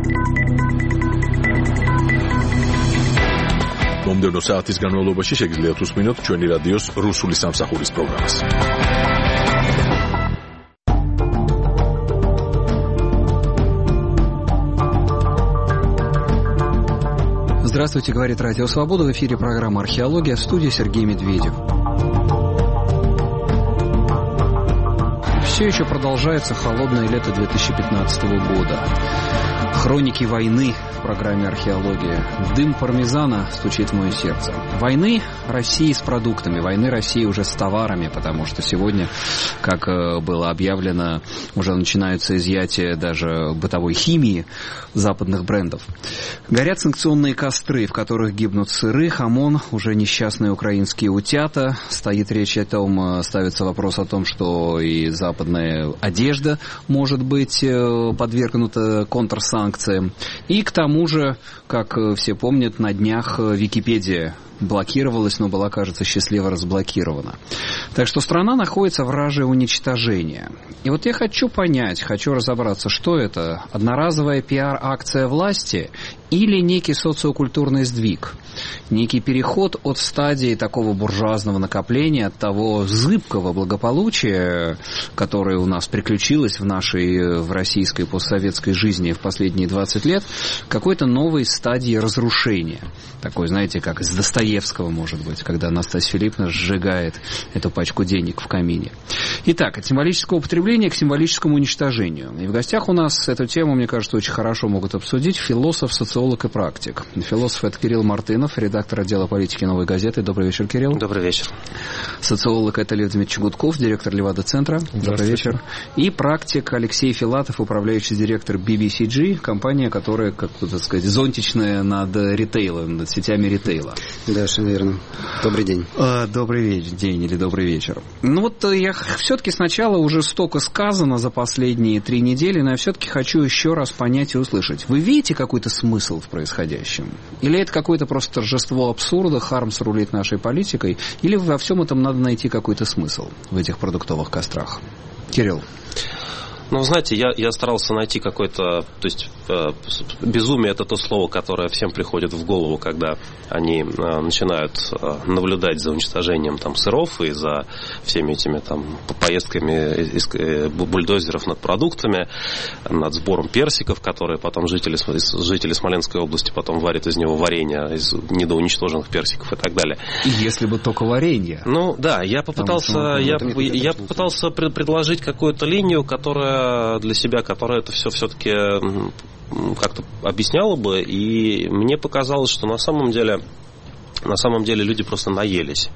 მომდევნო საათის განმავლობაში შეგიძლიათ უსმინოთ ჩვენი რადიოს რუსული სამსახურის პროგრამას. Здравствуйте, говорит Радио Свобода. В эфире программа «Археология», в студии Сергей Медведев. Все еще продолжается холодное лето 2015 года. Хроники войны в программе «Археология». Дым пармезана стучит в мое сердце. Войны России с продуктами, войны России уже с товарами, потому что сегодня, как было объявлено, уже начинаются изъятия даже бытовой химии западных брендов. Горят санкционные костры, в которых гибнут сыры, хамон, уже несчастные украинские утята. Стоит речь о том, ставится вопрос о том, что и западная одежда может быть подвергнута контрсанкциям. И к тому же, как все помнят, на днях Википедия блокировалась, но была, кажется, счастливо разблокирована. Так что страна находится в раже уничтожения. И вот я хочу понять, хочу разобраться, что это? Одноразовая пиар-акция власти или некий социокультурный сдвиг? Некий переход от стадии такого буржуазного накопления, от того зыбкого благополучия, которое у нас приключилось в российской постсоветской жизни в последние 20 лет, к какой-то новой стадии разрушения. Такой, знаете, как из Достоевского, может быть, когда Настасья Филипповна сжигает эту пачку денег в камине. Итак, от символического употребления к символическому уничтожению. И в гостях у нас эту тему, мне кажется, очень хорошо могут обсудить философ, социолог и практик. Философ — это Кирилл Мартынов, редактор отдела политики «Новой газеты». Добрый вечер, Кирилл. Добрый вечер. Социолог — это Лев Дмитриевич Гудков, директор Левада-центра. Добрый вечер. И практик Алексей Филатов, управляющий директор BBCG, компания, которая, как так сказать, зонтичная над ритейлом, над сетями ритейла. Да, все верно. Добрый день. Добрый день или добрый вечер. Ну вот я все-таки сначала уже столько сказано за последние 3 недели, но я все-таки хочу еще раз понять и услышать. Вы видите какой-то смысл в происходящем? Или это какое-то просто торжество абсурда, Хармс рулит нашей политикой? Или во всем этом надо найти какой-то смысл в этих продуктовых кострах? Кирилл. Ну, знаете, я старался найти какое-то... То есть, безумие — это то слово, которое всем приходит в голову, когда они начинают наблюдать за уничтожением там сыров и за всеми этими там поездками бульдозеров над продуктами, над сбором персиков, которые потом жители Смоленской области потом варят из него варенье, из недоуничтоженных персиков и так далее. Если бы только варенье. Ну, да, я попытался предложить какую-то линию, которая для себя, которая это все-таки как-то объясняла бы, и мне показалось, что на самом деле люди просто наелись.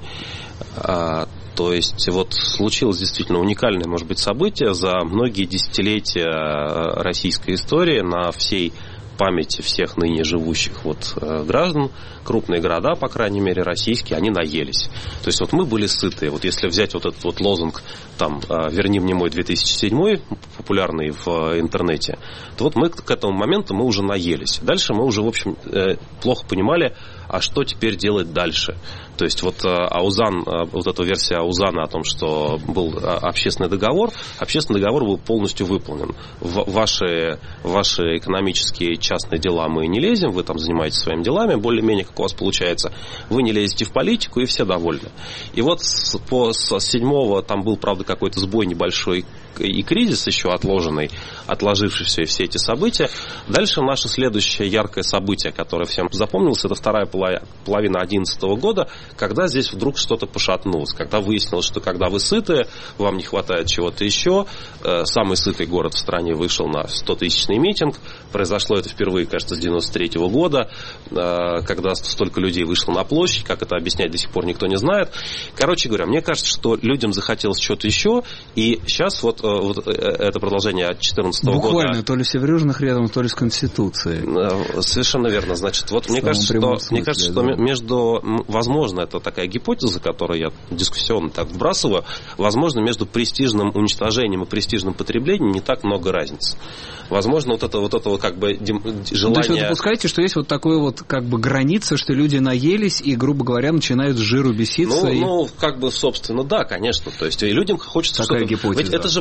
То есть вот случилось действительно уникальное, может быть, событие за многие десятилетия российской истории на всей памяти всех ныне живущих граждан, крупные города, по крайней мере, российские, они наелись. То есть вот мы были сытые. Вот если взять вот этот вот лозунг там «Верни мне мой 2007», популярный в интернете, то вот мы к этому моменту мы уже наелись. Дальше мы уже, в общем, плохо понимали, а что теперь делать дальше. То есть вот Аузан, вот эта версия Аузана о том, что был общественный договор был полностью выполнен. В ваши экономические частные дела мы не лезем, вы там занимаетесь своими делами, более-менее как у вас получается, вы не лезете в политику, и все довольны. И вот с 7-го там был, правда, какой-то сбой небольшой и кризис еще отложившийся, и все эти события. Дальше наше следующее яркое событие, которое всем запомнилось, это вторая половина 2011 года, когда здесь вдруг что-то пошатнулось, когда выяснилось, что когда вы сытые, вам не хватает чего-то еще. Самый сытый город в стране вышел на 100-тысячный митинг. Произошло это впервые, кажется, с 93 года, когда столько людей вышло на площадь. Как это объяснять, до сих пор никто не знает. Короче говоря, мне кажется, что людям захотелось что-то еще, и сейчас вот это продолжение от 2014 года. Буквально, то ли с Северюжных рядом, то ли с Конституцией. Совершенно верно. Значит, вот мне кажется, что между, возможно, это такая гипотеза, которую я дискуссионно так вбрасываю, возможно, между престижным уничтожением и престижным потреблением не так много разницы. Возможно, вот это как бы желание... То есть вы допускаете, что есть вот такое вот как бы граница, что люди наелись и, грубо говоря, начинают с жиру беситься? Ну, как бы, собственно, да, конечно. То есть и людям хочется такая что-то... гипотеза. Ведь это же,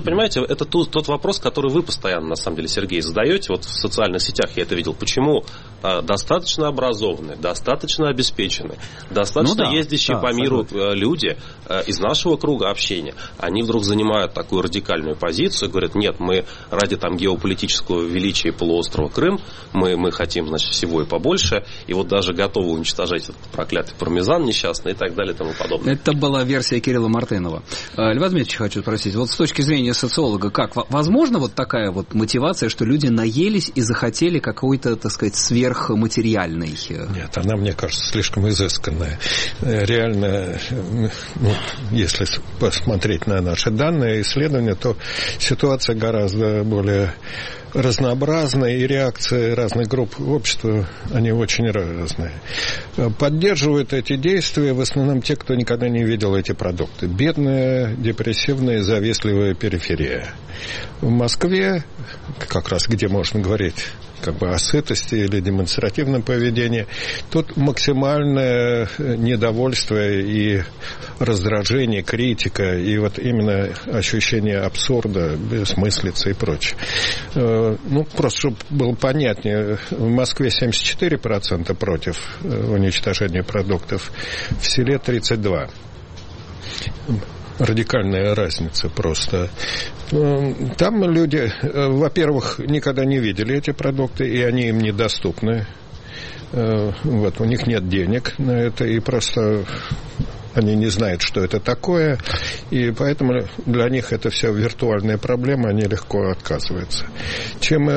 понимаете, это тот вопрос, который вы постоянно, на самом деле, Сергей, задаете. Вот в социальных сетях я это видел. Почему достаточно образованные, достаточно обеспеченные, достаточно ездящие по миру люди из нашего круга общения, они вдруг занимают такую радикальную позицию, говорят, нет, мы ради там геополитического величия полуострова Крым, мы хотим, значит, всего и побольше, и вот даже готовы уничтожать этот проклятый пармезан несчастный и так далее и тому подобное. Это была версия Кирилла Мартынова. Льва Дмитриевича хочу спросить, вот с точки зрения социолога, как возможно вот такая вот мотивация, что люди наелись и захотели какой-то, так сказать, сверхматериальный? Нет, она, мне кажется, слишком изысканная. Реально, если посмотреть на наши данные, исследования, то ситуация гораздо более разнообразная, и реакции разных групп общества, они очень разные. Поддерживают эти действия в основном те, кто никогда не видел эти продукты. Бедная, депрессивная, завистливая периферия. В Москве, как раз где можно говорить как бы о сытости или демонстративном поведении, тут максимальное недовольство и раздражение, критика, и вот именно ощущение абсурда, бессмыслицы и прочее. Просто чтобы было понятнее, в Москве 74% против уничтожения продуктов, в селе 32%. Радикальная разница просто. Там люди, во-первых, никогда не видели эти продукты, и они им недоступны. У них нет денег на это, и просто они не знают, что это такое, и поэтому для них это все виртуальная проблема, они легко отказываются. Чем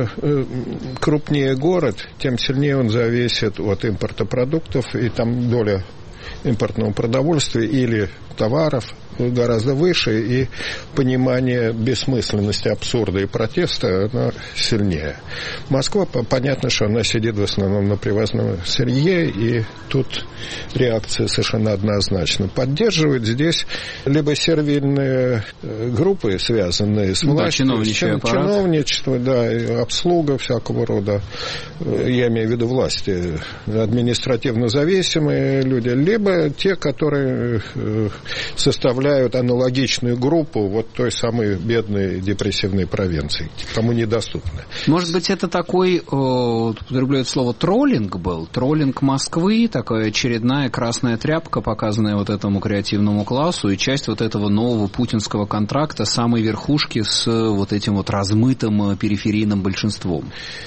крупнее город, тем сильнее он зависит от импорта продуктов, и там доля импортного продовольствия или товаров гораздо выше, и понимание бессмысленности, абсурда и протеста, она сильнее. Москва, понятно, что она сидит в основном на привозном сырье, и тут реакция совершенно однозначна. Поддерживают здесь либо сервильные группы, связанные с властью, чиновничество, обслуга всякого рода, я имею в виду власти, административно зависимые люди, либо те, которые составляют аналогичную группу вот той самой бедной депрессивной провинции, кому недоступны. Может быть, это такой, употребляют слово, троллинг был? Троллинг Москвы, такая очередная красная тряпка, показанная вот этому креативному классу, и часть вот этого нового путинского контракта самой верхушки с вот этим вот размытым периферийным большинством.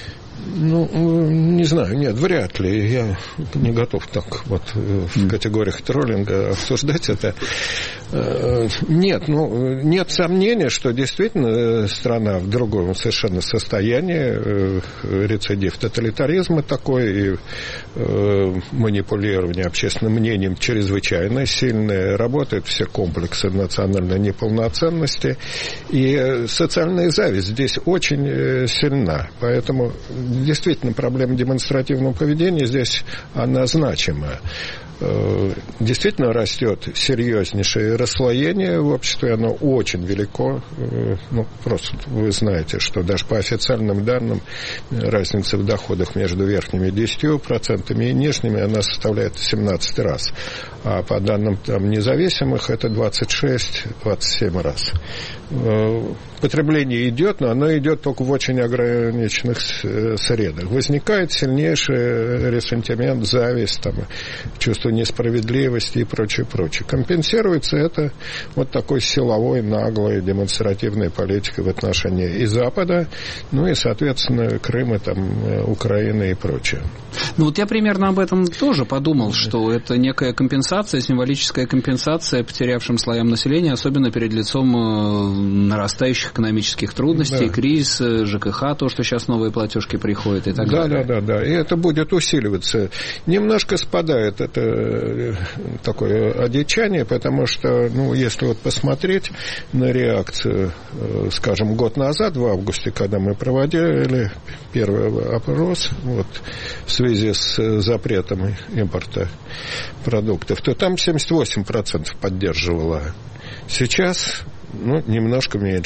Не знаю, нет, вряд ли. Я не готов так вот в категориях троллинга обсуждать это. Нет, нет сомнения, что действительно страна в другом совершенно состоянии, рецидив тоталитаризма такой, и манипулирование общественным мнением чрезвычайно сильное, работают все комплексы национальной неполноценности, и социальная зависть здесь очень сильна, поэтому действительно проблема демонстративного поведения здесь она значима. Действительно растет серьезнейшее расслоение в обществе, оно очень велико. Просто вы знаете, что даже по официальным данным разница в доходах между верхними 10% и нижними она составляет 17 раз. А по данным независимых это 26-27 раз. Потребление идет, но оно идет только в очень ограниченных средах. Возникает сильнейший ресентимент, зависть, чувство несправедливости и прочее. Компенсируется это вот такой силовой, наглой, демонстративной политикой в отношении и Запада, и, соответственно, Крыма, Украины и прочее. Я примерно об этом тоже подумал, что это некая компенсация, символическая компенсация потерявшим слоям населения, особенно перед лицом нарастающих экономических трудностей, кризис, ЖКХ, то, что сейчас новые платежки приходят и так далее. Да. И это будет усиливаться. Немножко спадает это такое одичание, потому что, если посмотреть на реакцию, скажем, год назад, в августе, когда мы проводили первый опрос в связи с запретом импорта продуктов, то там 78% поддерживало. Сейчас, немножко меньше.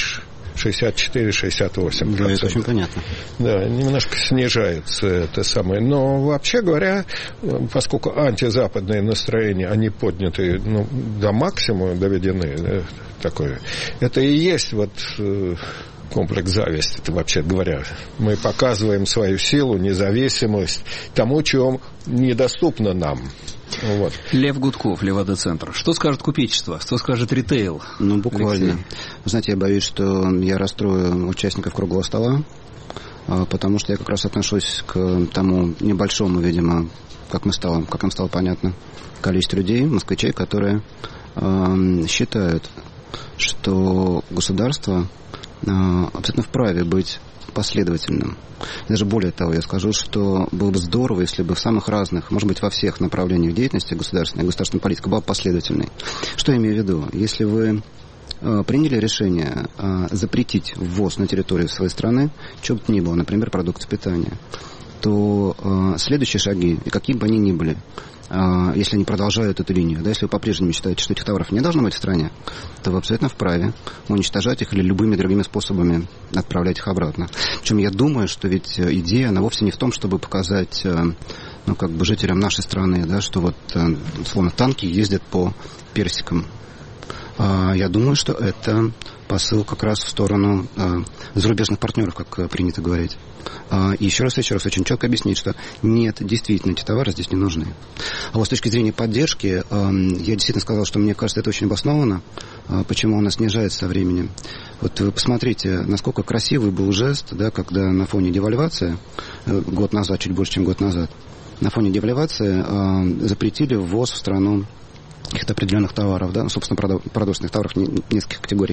64-68%. Да, это очень понятно. Да, немножко снижается это самое. Но вообще говоря, поскольку антизападные настроения, они подняты до максимума, доведены, такое, это и есть вот комплекс зависти, это вообще говоря. Мы показываем свою силу, независимость тому, чего недоступно нам. Вот. Лев Гудков, Левада-центр. Что скажет купечество? Что скажет ритейл? Буквально. Алексей. Знаете, я боюсь, что я расстрою участников круглого стола, потому что я как раз отношусь к тому небольшому, видимо, как им стало понятно, количеству людей, москвичей, которые считают, что государство абсолютно вправе быть последовательным. Даже более того, я скажу, что было бы здорово, если бы в самых разных, может быть, во всех направлениях деятельности государственная политика была последовательной. Что я имею в виду? Если вы приняли решение запретить ввоз на территорию своей страны, чего бы то ни было, например, продуктов питания, то следующие шаги, и какими бы они ни были, если они продолжают эту линию, если вы по-прежнему считаете, что этих товаров не должно быть в стране, то вы абсолютно вправе уничтожать их или любыми другими способами отправлять их обратно. Причем я думаю, что ведь идея, она вовсе не в том, чтобы показать жителям нашей страны, что вот, словно танки ездят по персикам. Я думаю, что это посыл как раз в сторону зарубежных партнеров, как принято говорить. И еще раз очень четко объяснить, что нет, действительно, эти товары здесь не нужны. А вот с точки зрения поддержки, я действительно сказал, что мне кажется, это очень обоснованно. Почему она снижается со временем? Вот вы посмотрите, насколько красивый был жест, когда на фоне девальвации, год назад, чуть больше, чем год назад, на фоне девальвации запретили ввоз в страну каких-то определенных товаров, собственно, продовольственных товаров нескольких категорий.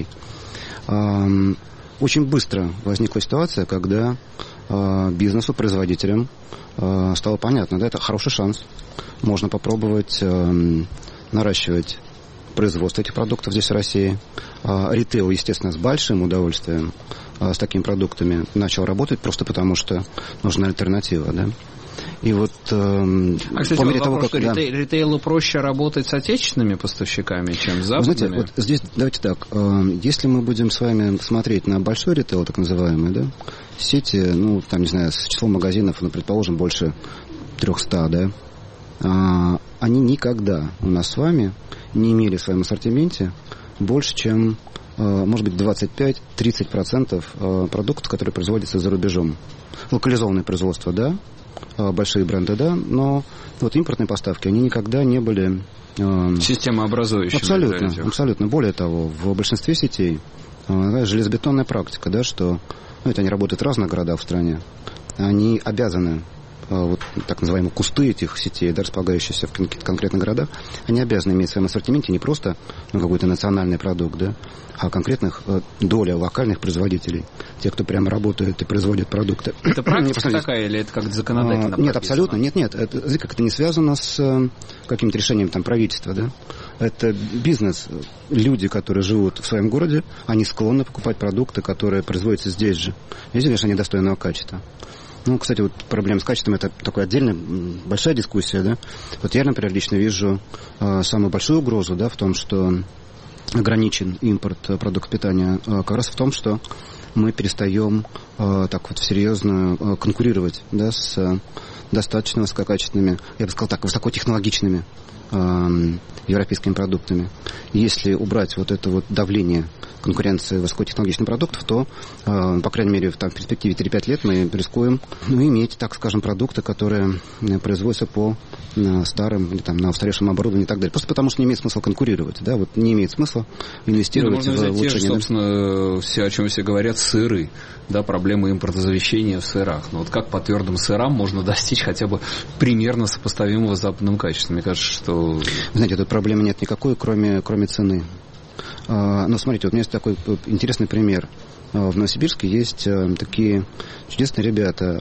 Очень быстро возникла ситуация, когда бизнесу, производителям стало понятно, это хороший шанс. Можно попробовать наращивать производство этих продуктов здесь, в России. Ритейл, естественно, с большим удовольствием с такими продуктами начал работать, просто потому что нужна альтернатива, И вот кстати, по мере того, как ритейлу проще работать с отечественными поставщиками, чем с западными. Знаете, вот здесь давайте так. Если мы будем с вами смотреть на большой ритейл, так называемый, сети, не знаю, с числом магазинов, предположим, больше 300, они никогда у нас с вами не имели в своем ассортименте больше, чем, может быть, 25-30% продуктов, которые производятся за рубежом. Локализованное производство, большие бренды, но вот импортные поставки, они никогда не были системообразующими. Абсолютно. Более того, в большинстве сетей железобетонная практика, что это они работают в разных городах в стране, они обязаны, вот так называемые кусты этих сетей, располагающиеся в конкретных городах, они обязаны иметь в своем ассортименте не просто какой-то национальный продукт, а конкретных доля локальных производителей, те, кто прямо работают и производят продукты. Это практика такая или это как-то законодательно прописано? Нет, абсолютно, нет. Это не связано с каким-то решением правительства, Это бизнес. Люди, которые живут в своем городе, они склонны покупать продукты, которые производятся здесь же. Если, конечно, они достойного качества. Кстати, вот проблема с качеством — это такая отдельная большая дискуссия, Вот я, например, лично вижу самую большую угрозу, в том, что ограничен импорт продуктов питания, как раз в том, что мы перестаем серьезно конкурировать, с достаточно высококачественными, я бы сказал так, высокотехнологичными европейскими продуктами. Если убрать вот это вот давление конкуренции высокотехнологичных продуктов, то, по крайней мере, в перспективе 3-5 лет мы рискуем иметь, так скажем, продукты, которые производятся по старым или на устаревшем оборудовании и так далее. Просто потому, что не имеет смысла конкурировать. Не имеет смысла инвестировать в улучшение. Те же, собственно, все, о чем все говорят, сыры. Проблемы импортозамещения в сырах. Но вот как по твердым сырам можно достичь хотя бы примерно сопоставимого с западным качеством? Мне кажется, что... Знаете, тут проблемы нет никакой, кроме цены. Но смотрите, вот у меня есть такой интересный пример. В Новосибирске есть такие чудесные ребята,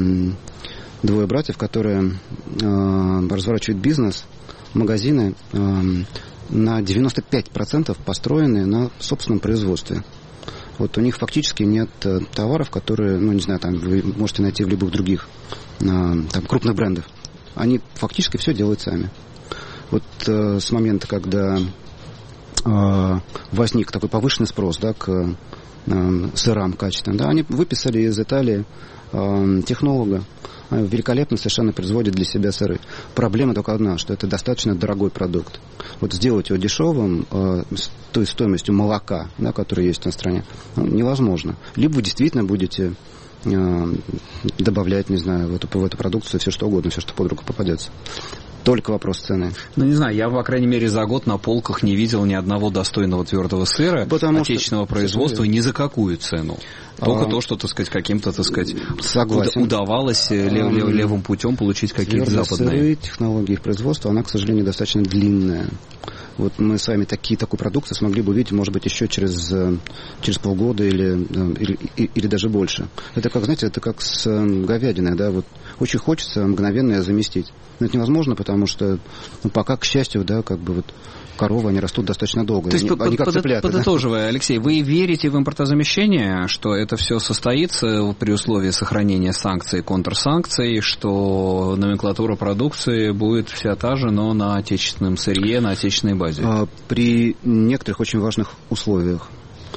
2 братьев, которые разворачивают бизнес, магазины на 95% построены на собственном производстве. Вот у них фактически нет товаров, которые, вы можете найти в любых других крупных брендах. Они фактически все делают сами. Вот с момента, когда возник такой повышенный спрос, к сырам качественным. Да, они выписали из Италии технолога, великолепно совершенно производит для себя сыры. Проблема только одна, что это достаточно дорогой продукт. Вот сделать его дешевым, с той стоимостью молока, да, которая есть на стране, невозможно. Либо вы действительно будете добавлять, не знаю, в эту продукцию все что угодно, все, что под руку попадется. Только вопрос цены. Ну, не знаю, я, по крайней мере, за год на полках не видел ни одного достойного твердого сыра отечественного производства ни за какую цену. Только то, что, так сказать, каким-то, так сказать, удавалось левым путем получить какие-то западные. Сыры, технологии их производства, она, к сожалению, достаточно длинная. Вот мы с вами такую продукцию смогли бы увидеть, может быть, еще через полгода или даже больше. Это как, знаете, это как с говядиной, да, вот очень хочется мгновенно ее заместить. Но это невозможно, потому что пока, к счастью, да, как бы вот коровы, они растут достаточно долго. То есть, подытоживая, Алексей, вы верите в импортозамещение, что это все состоится при условии сохранения санкций и контрсанкций, что номенклатура продукции будет вся та же, но на отечественном сырье, на отечественной базе? При некоторых очень важных условиях.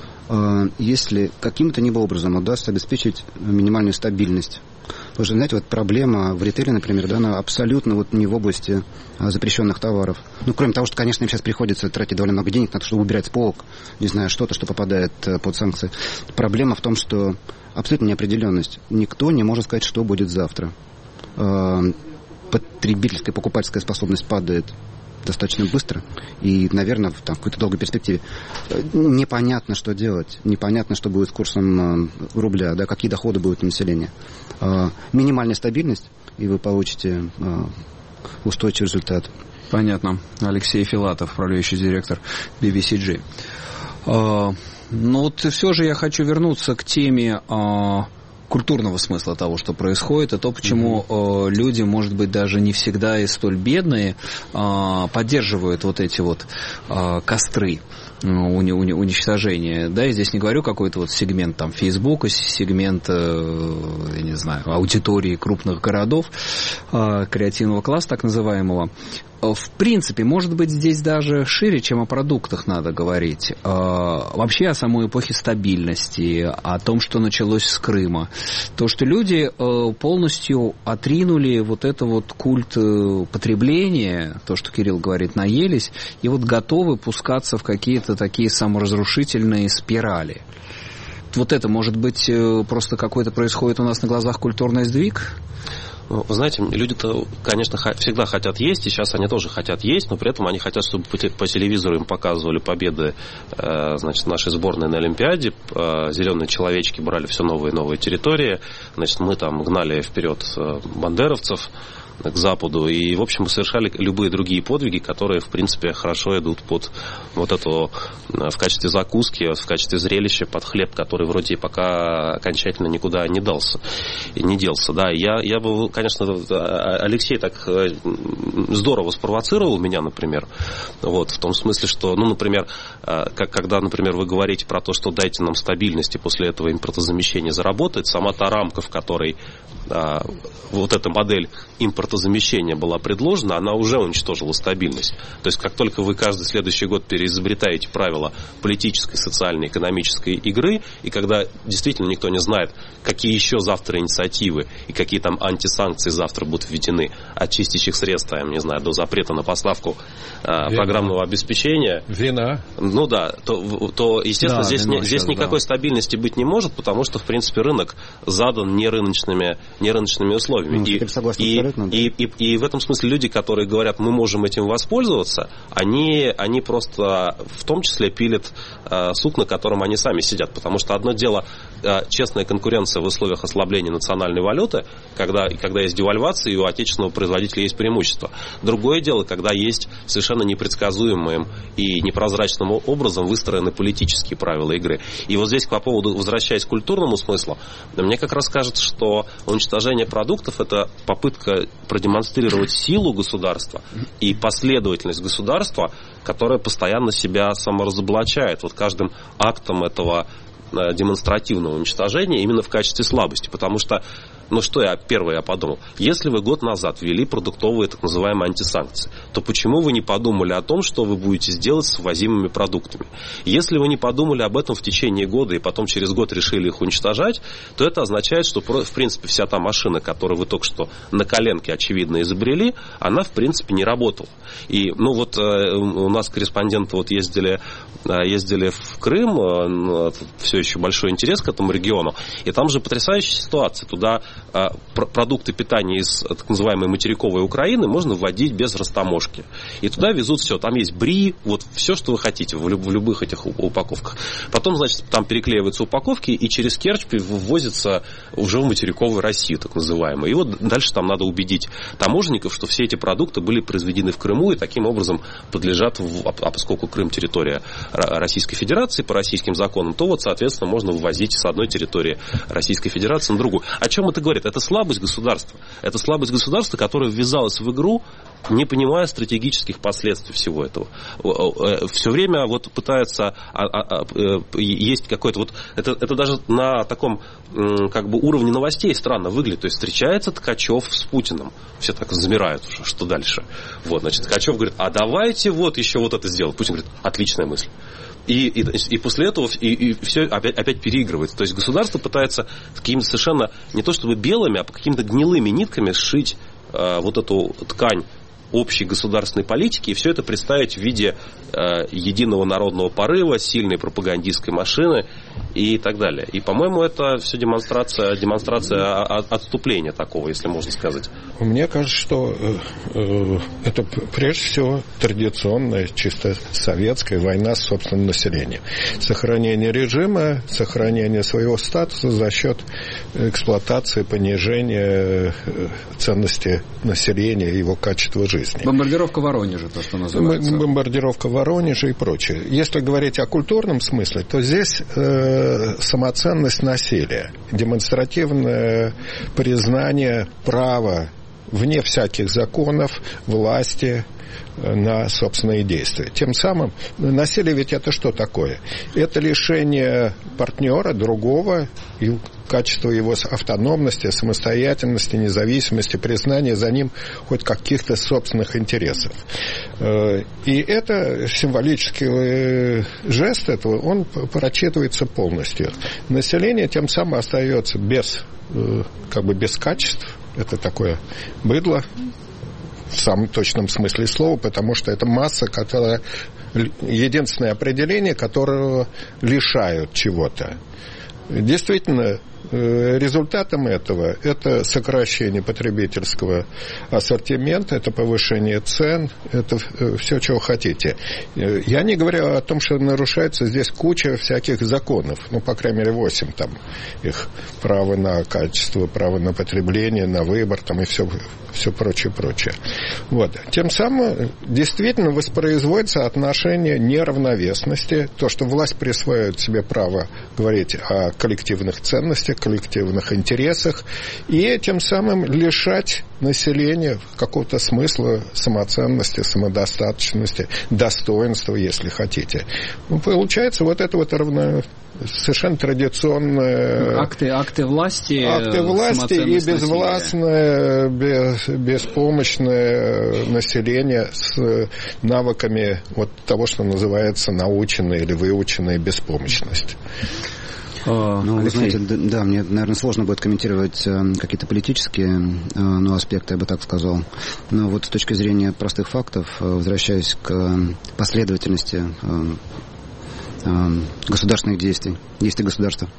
Если каким-то образом удастся обеспечить минимальную стабильность. Потому что, знаете, вот проблема в ритейле, например, да, она абсолютно вот не в области запрещенных товаров. Ну, кроме того, что, конечно, им сейчас приходится тратить довольно много денег на то, чтобы убирать с полок, не знаю, что-то, что попадает под санкции. Проблема в том, что абсолютно неопределенность. Никто не может сказать, что будет завтра. Потребительская, покупательская способность падает достаточно быстро и, наверное, в какой-то долгой перспективе. Непонятно, что делать. Непонятно, что будет с курсом рубля, да, какие доходы будут у населения. Минимальная стабильность, и вы получите устойчивый результат. Понятно. Алексей Филатов, управляющий директор BBCG. Но вот все же я хочу вернуться к теме культурного смысла того, что происходит, и то, почему люди, может быть, даже не всегда и столь бедные, поддерживают вот эти вот костры уничтожения. Да, я здесь не говорю какой-то вот сегмент там Фейсбука, сегмент, я не знаю, аудитории крупных городов, креативного класса так называемого. В принципе, может быть, здесь даже шире, чем о продуктах надо говорить. Вообще о самой эпохе стабильности, о том, что началось с Крыма. То, что люди полностью отринули вот это вот культ потребления, то, что Кирилл говорит, наелись, и вот готовы пускаться в какие-то такие саморазрушительные спирали. Вот это, может быть, просто какой-то происходит у нас на глазах культурный сдвиг? Вы знаете, люди-то, конечно, всегда хотят есть, и сейчас они тоже хотят есть, но при этом они хотят, чтобы по телевизору им показывали победы, значит, нашей сборной на Олимпиаде, зеленые человечки брали все новые и новые территории, значит, мы там гнали вперед бандеровцев к Западу, и, в общем, совершали любые другие подвиги, которые, в принципе, хорошо идут под вот эту, в качестве закуски, в качестве зрелища, под хлеб, который вроде пока окончательно никуда не делся. Да, я бы, конечно, Алексей так здорово спровоцировал меня, например, вот, в том смысле, что, ну, например, когда, например, вы говорите про то, что дайте нам стабильность, и после этого импортозамещение заработает, сама та рамка, в которой вот эта модель импортозамещения была предложена, она уже уничтожила стабильность. То есть, как только вы каждый следующий год переизобретаете правила политической, социальной, экономической игры, и когда действительно никто не знает, какие еще завтра инициативы и какие там антисанкции завтра будут введены, от чистящих средств, я не знаю, до запрета на поставку программного обеспечения. Вина. Ну да, то естественно, да, здесь никакой стабильности быть не может, потому что, в принципе, рынок задан нерыночными условиями. И в этом смысле люди, которые говорят, мы можем этим воспользоваться, они просто в том числе пилят сук, на котором они сами сидят. Потому что одно дело честная конкуренция в условиях ослабления национальной валюты, когда есть девальвация, и у отечественного производителя есть преимущество. Другое дело, когда есть совершенно непредсказуемым и непрозрачным образом выстроены политические правила игры. И вот здесь, по поводу, возвращаясь к культурному смыслу, мне как раз кажется, что уничтожение продуктов – это попытка продемонстрировать силу государства и последовательность государства, которая постоянно себя саморазоблачает вот каждым актом этого демонстративного уничтожения именно в качестве слабости. Потому что Но что я подумал? Если вы год назад ввели продуктовые так называемые антисанкции, то почему вы не подумали о том, что вы будете делать с ввозимыми продуктами? Если вы не подумали об этом в течение года и потом через год решили их уничтожать, то это означает, что, в принципе, вся та машина, которую вы только что на коленке, очевидно, изобрели, она, в принципе, не работала. И, ну, вот у нас корреспонденты вот ездили в Крым, все еще большой интерес к этому региону, и там же потрясающая ситуация. Туда продукты питания из так называемой материковой Украины можно вводить без растаможки. И туда везут все. Там есть бри, вот все, что вы хотите в любых этих упаковках. Потом, значит, там переклеиваются упаковки, и через Керчь ввозится уже в материковую Россию, так называемую. И вот дальше там надо убедить таможенников, что все эти продукты были произведены в Крыму и таким образом подлежат, поскольку Крым территория Российской Федерации по российским законам, то вот, соответственно, можно ввозить с одной территории Российской Федерации на другую. О чем это говорит? Это слабость государства. Это слабость государства, которое ввязалось в игру, не понимая стратегических последствий всего этого. Все время вот пытается есть какой-то вот это даже на таком как бы уровне новостей странно выглядит. То есть встречается Ткачев с Путиным. Все так замирают уже, что дальше. Вот, значит, Ткачев говорит, а давайте вот еще вот это сделать. Путин говорит, отличная мысль. И после этого и все опять переигрывается. То есть государство пытается какими-то совершенно не то чтобы белыми, а по какими-то гнилыми нитками сшить вот эту ткань общей государственной политики и все это представить в виде единого народного порыва, сильной пропагандистской машины и так далее. И, по-моему, это все демонстрация отступления такого, если можно сказать. Мне кажется, что это прежде всего традиционная, чисто советская война с собственным населением. Сохранение режима, сохранение своего статуса за счет эксплуатации, понижения ценности населения и его качества жизни. Бомбардировка Воронежа, то, что называется. Бомбардировка Воронежа и прочее. Если говорить о культурном смысле, то здесь самоценность насилия, демонстративное признание права вне всяких законов, власти на собственные действия. Тем самым насилие ведь это что такое? Это лишение партнера, другого, и качество его автономности, самостоятельности, независимости, признания за ним хоть каких-то собственных интересов. И это символический жест этого, он прочитывается полностью. Население тем самым остается без качеств. Это такое быдло в самом точном смысле слова, потому что это масса, которая единственное определение, которого лишают чего-то. Действительно, результатом этого это сокращение потребительского ассортимента, это повышение цен, это все, чего хотите. Я не говорю о том, что нарушается здесь куча всяких законов, по крайней мере 8 там их: право на качество, право на потребление, на выбор там, и все прочее. Вот. Тем самым действительно воспроизводится отношение неравновесности, то, что власть присваивает себе право говорить о коллективных ценностях, коллективных интересах, и тем самым лишать населения какого-то смысла, самоценности, самодостаточности, достоинства, если хотите. Получается вот это вот совершенно традиционное... Акты власти и безвластное, беспомощное население с навыками вот того, что называется наученная или выученная беспомощность. Вы знаете, да, мне, наверное, сложно будет комментировать какие-то политические аспекты, я бы так сказал. Но вот с точки зрения простых фактов, возвращаясь к последовательности государственных действий государства,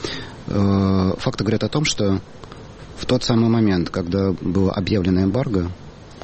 факты говорят о том, что в тот самый момент, когда было объявлено эмбарго,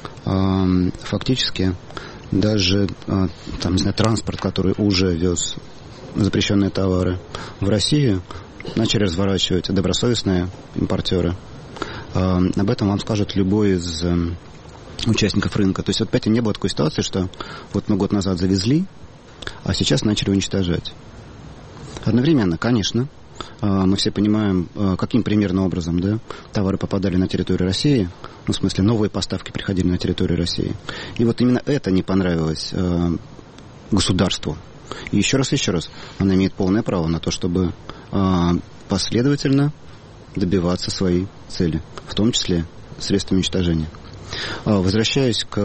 фактически даже транспорт, который уже вез запрещенные товары в Россию, начали разворачивать добросовестные импортеры. Об этом вам скажет любой из участников рынка. То есть опять не было такой ситуации, что вот мы год назад завезли, а сейчас начали уничтожать. Одновременно, конечно, мы все понимаем, каким примерно образом товары попадали на территорию России, в смысле новые поставки приходили на территорию России. И вот именно это не понравилось государству. И еще раз, она имеет полное право на то, чтобы последовательно добиваться своей цели, в том числе средствами уничтожения. Возвращаясь к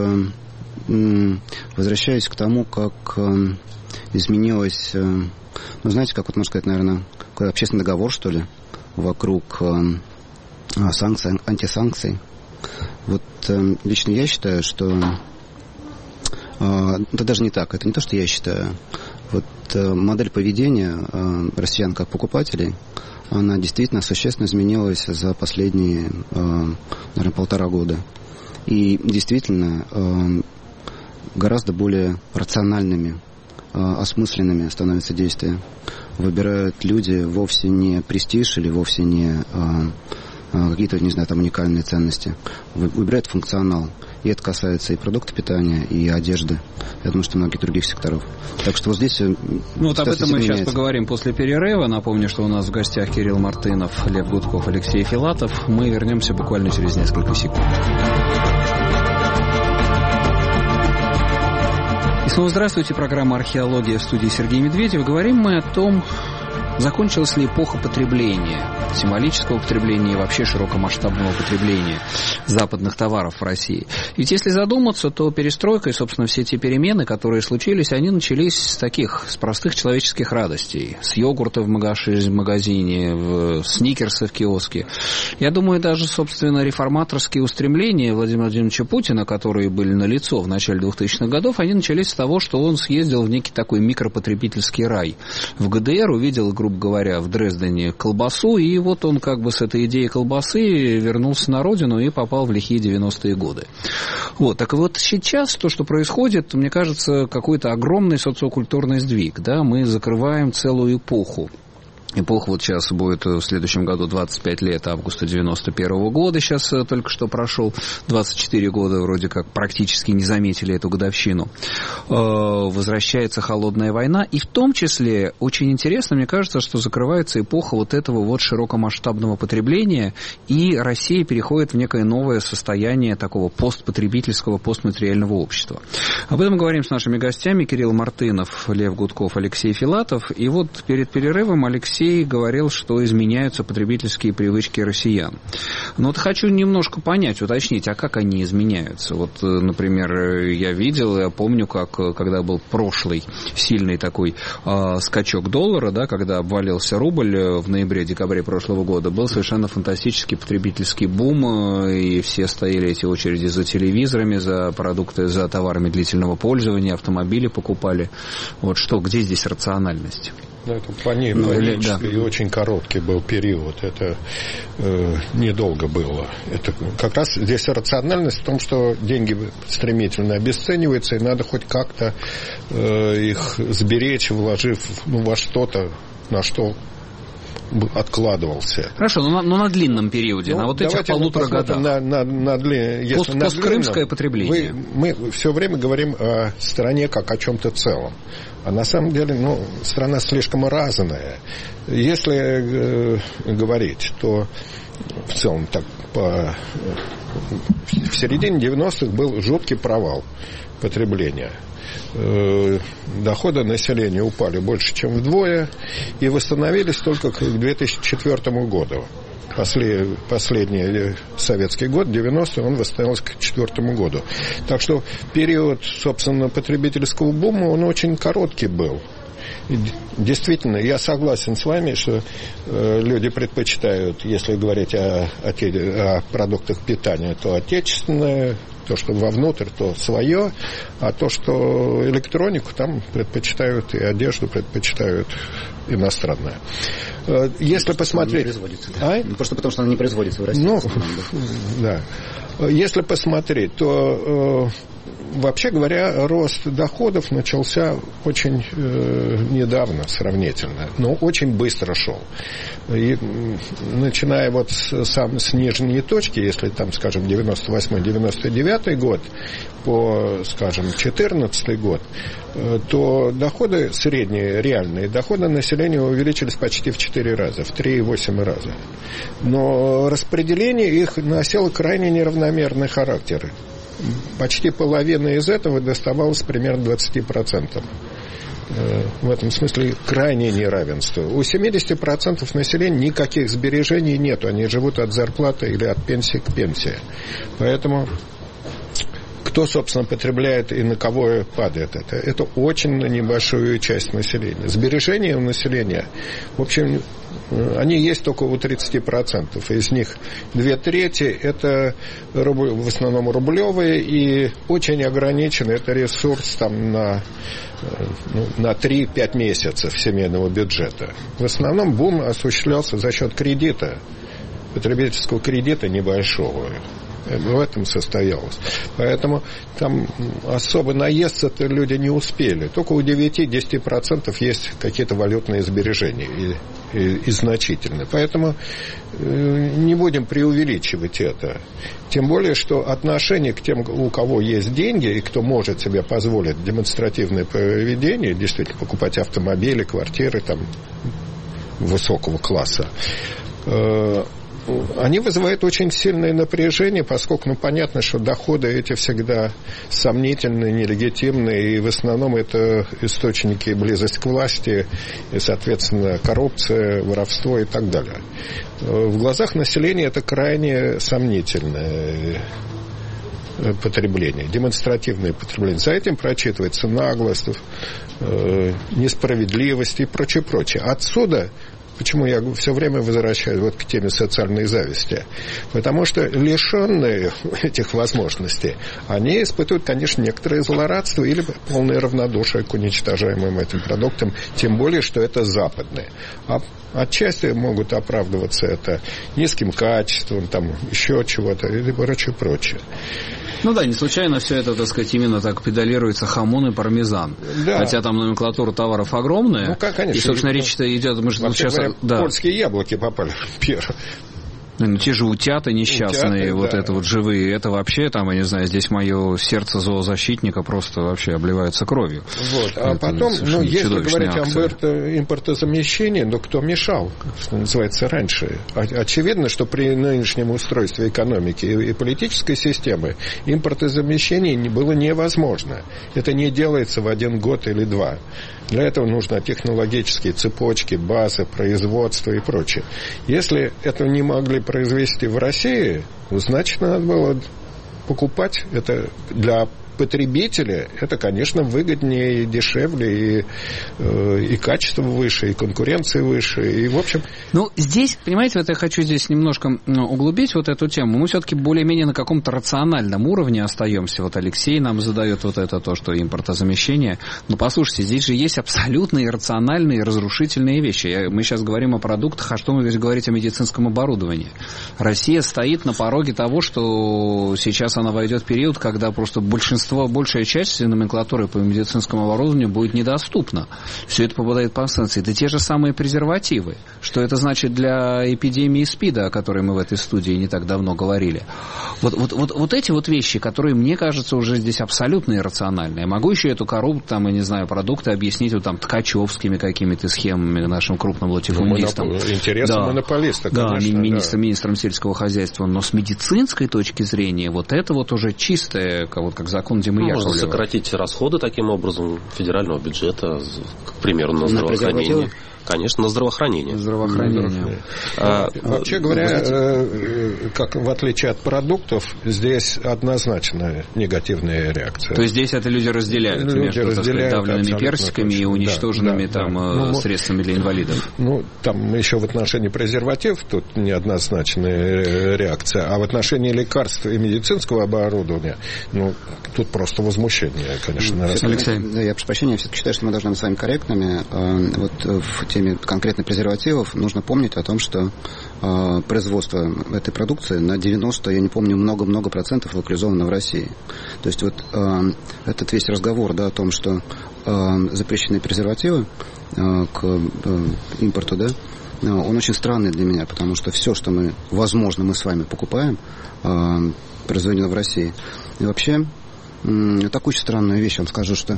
тому, как изменилось, знаете, как вот можно сказать, наверное, какой общественный договор, что ли, вокруг санкций, антисанкций. Вот лично я считаю, что это даже не так, это не то, что я считаю. Вот модель поведения россиян как покупателей, она действительно существенно изменилась за последние, наверное, 1,5 года. И действительно гораздо более рациональными, осмысленными становятся действия. Выбирают люди вовсе не престиж или вовсе не какие-то, не знаю, там уникальные ценности. Выбирают функционал. И это касается и продуктов питания, и одежды. Я думаю, что многих других секторов. Так что вот здесь... Ну вот об этом мы сейчас поговорим после перерыва. Напомню, что у нас в гостях Кирилл Мартынов, Лев Гудков, Алексей Филатов. Мы вернемся буквально через несколько секунд. И снова здравствуйте. Программа «Археология», в студии Сергей Медведев. Говорим мы о том, закончилась ли эпоха потребления, символического потребления и вообще широкомасштабного потребления западных товаров в России. Ведь если задуматься, то перестройка и, собственно, все те перемены, которые случились, они начались с простых человеческих радостей. С йогурта в магазине, сникерса в киоске. Я думаю, даже, собственно, реформаторские устремления Владимира Владимировича Путина, которые были налицо в начале 2000-х годов, они начались с того, что он съездил в некий такой микропотребительский рай. В ГДР увидел, грубо говоря, в Дрездене колбасу, и вот он как бы с этой идеей колбасы вернулся на родину и попал в лихие 90-е годы. Вот, так вот сейчас то, что происходит, мне кажется, какой-то огромный социокультурный сдвиг, да, мы закрываем целую эпоху. Эпоха вот сейчас будет в следующем году 25 лет, августа 91 года, сейчас только что прошел, 24 года вроде как практически не заметили эту годовщину. Возвращается холодная война, и в том числе, очень интересно, мне кажется, что закрывается эпоха вот этого вот широкомасштабного потребления, и Россия переходит в некое новое состояние такого постпотребительского, постматериального общества. Об этом говорим с нашими гостями: Кирилл Мартынов, Лев Гудков, Алексей Филатов, и вот перед перерывом Алексей говорил, что изменяются потребительские привычки россиян. Но вот хочу немножко понять, уточнить, а как они изменяются? Вот, например, я видел, я помню, когда был прошлый сильный такой скачок доллара, да, когда обвалился рубль в ноябре-декабре прошлого года, был совершенно фантастический потребительский бум, и все стояли эти очереди за телевизорами, за продукты, за товарами длительного пользования, автомобили покупали. Вот что, где здесь рациональность? Да, это панический и очень короткий был период. Это недолго было. Это как раз здесь рациональность в том, что деньги стремительно обесцениваются, и надо хоть как-то их сберечь, вложив во что-то, на что откладывался. Хорошо, но на длинном периоде, на вот этих 1,5 годах. Посткрымское потребление. Мы все время говорим о стране как о чем-то целом. А на самом деле, страна слишком разная. Если говорить, то в целом так в середине 90-х был жуткий провал потребления. Доходы населения упали больше, чем вдвое, и восстановились только к 2004 году. Последний советский год, 90-й, он восстановился к 2004 году. Так что период, собственно, потребительского бума, он очень короткий был. И действительно, я согласен с вами, что люди предпочитают, если говорить о продуктах питания, то отечественное, то, что вовнутрь, то свое, а то, что электронику, там предпочитают и одежду предпочитают иностранное. Если посмотреть... Просто потому, что она не производится в России. Да. Если посмотреть, то... Вообще говоря, рост доходов начался очень недавно, сравнительно, но очень быстро шел. И, начиная вот с нижней точки, если там, скажем, 98-99 год, по, скажем, 2014 год, то доходы средние, реальные доходы населения увеличились почти в 4 раза, в 3,8 раза. Но распределение их носило крайне неравномерный характер. Почти половина из этого доставалась примерно 20%. в этом смысле крайнее неравенство. У 70% населения никаких сбережений нет. Они живут от зарплаты или от пенсии к пенсии. Поэтому кто, собственно, потребляет и на кого падает это? Это очень на небольшую часть населения. Сбережения у населения, в общем, они есть только у 30%. Из них 2/3 это в основном рублевые, и очень ограниченный это ресурс там, на 3-5 месяцев семейного бюджета. В основном бум осуществлялся за счет кредита, потребительского кредита небольшого. В этом состоялось. Поэтому там особо наесться-то люди не успели. Только у 9-10% есть какие-то валютные сбережения и значительные. Поэтому не будем преувеличивать это. Тем более, что отношение к тем, у кого есть деньги и кто может себе позволить демонстративное поведение, действительно покупать автомобили, квартиры там, высокого класса, они вызывают очень сильное напряжение, поскольку, понятно, что доходы эти всегда сомнительные, нелегитимные, и в основном это источники близость к власти, и, соответственно, коррупция, воровство и так далее. В глазах населения это крайне сомнительное потребление, демонстративное потребление. За этим прочитывается наглость, несправедливость и прочее. Отсюда... Почему я все время возвращаюсь вот к теме социальной зависти? Потому что лишенные этих возможностей, они испытывают, конечно, некоторое злорадство или полное равнодушие к уничтожаемым этим продуктам, тем более, что это западные. А отчасти могут оправдываться это низким качеством, там, еще чего-то и прочее. Ну да, не случайно все это, так сказать, именно так педалируется хамон и пармезан. Да. Хотя там номенклатура товаров огромная. Ну, конечно. И, собственно, речь-то идет... Мы же сейчас... Польские яблоки попали первые. Ну, те же утята несчастные, утята, это вот живые, это вообще, там, я не знаю, здесь мое сердце зоозащитника просто вообще обливается кровью. Вот. А это потом, если говорить о импортозамещении, кто мешал, что называется, раньше? Очевидно, что при нынешнем устройстве экономики и политической системы импортозамещение было невозможно. Это не делается в 1 год или 2. Для этого нужны технологические цепочки, базы, производство и прочее. Если это не могли произвести в России, значит, надо было покупать это для потребителя. Это, конечно, выгоднее и дешевле, и качество выше, и конкуренция выше, и в общем... Ну, здесь, понимаете, вот я хочу здесь немножко углубить вот эту тему. Мы все-таки более-менее на каком-то рациональном уровне остаемся. Вот Алексей нам задает вот это то, что импортозамещение. Но послушайте, здесь же есть абсолютно иррациональные и разрушительные вещи. Мы сейчас говорим о продуктах, а что мы здесь говорить о медицинском оборудовании? Россия стоит на пороге того, что сейчас она войдет в период, когда просто большая часть номенклатуры по медицинскому оборудованию будет недоступна. Все это попадает под санкции. Это те же самые презервативы. Что это значит для эпидемии СПИДа, о которой мы в этой студии не так давно говорили? Вот эти вот вещи, которые, мне кажется, уже здесь абсолютно иррациональные. Я могу еще эту коррупцию, там, я не знаю, продукты объяснить вот там ткачевскими какими-то схемами нашим крупным латифундистам. Интересно, монополиста, конечно. Да, министром сельского хозяйства. Но с медицинской точки зрения вот это вот уже чистое, вот как закон Димы Яковлева. Можно сократить расходы таким образом федерального бюджета, к примеру, на здравоохранение. Конечно, на здравоохранение. Вообще говоря, как в отличие от продуктов, здесь однозначно негативная реакция. То есть здесь это люди разделяют между, так сказать, давленными персиками и уничтоженными средствами для инвалидов. Ну, там еще в отношении презервативов тут неоднозначная реакция, а в отношении лекарств и медицинского оборудования, тут просто возмущение, конечно. Алексей. Я прошу прощения, я все-таки считаю, что мы должны быть с вами корректными. Вот в теме конкретно презервативов нужно помнить о том, что производство этой продукции на 90, я не помню, много-много процентов локализовано в России. То есть вот этот весь разговор, о том, что запрещены презервативы к импорту, он очень странный для меня, потому что все, что мы с вами покупаем, произведено в России. И вообще, такую странную вещь вам скажу, что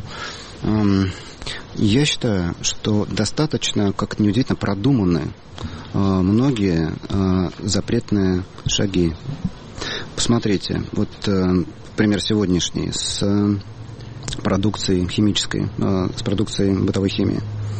я считаю, что достаточно, как это неудивительно, продуманы многие запретные шаги. Посмотрите, вот пример сегодняшний с продукцией химической, с продукцией бытовой химии,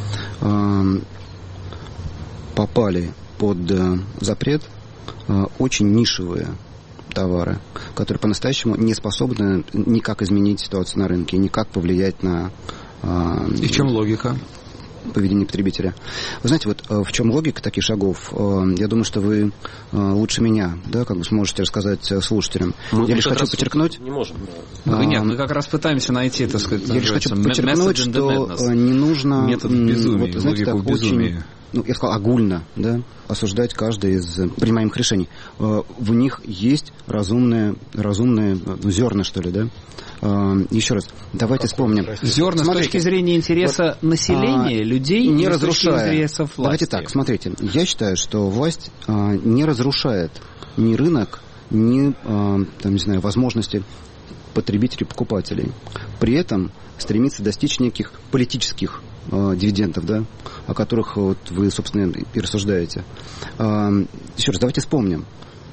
попали под запрет очень нишевые товары, которые по-настоящему не способны никак изменить ситуацию на рынке, никак повлиять на... И в чем логика? Поведение потребителя. Вы знаете, вот в чем логика таких шагов? Я думаю, что вы лучше меня, да, как бы сможете рассказать слушателям. Я лишь хочу подчеркнуть... Не можем. Нет, мы как раз пытаемся найти, так сказать, я лишь хочу подчеркнуть, что не нужно... Метод безумия, вот, знаете, так очень, я сказал, огульно, да, осуждать каждое из принимаемых решений. В них есть разумные зерна, что ли, да? Еще раз, давайте вспомним. Зерна с точки зрения интереса населения, людей, не разрушая. Интересов власти. Давайте так, смотрите. Я считаю, что власть не разрушает ни рынок, ни, там, не знаю, возможности потребителей, покупателей. При этом стремится достичь неких политических дивидендов, да, о которых вот вы, собственно, и рассуждаете. Еще раз, давайте вспомним.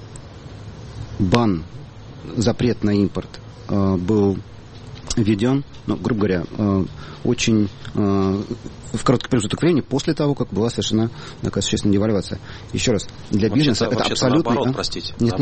Запрет на импорт был введен, грубо говоря, очень в короткий промежуток времени после того, как была совершена такая существенная девальвация. Еще раз, для бизнеса это абсолютно... Наоборот, простите. Нет.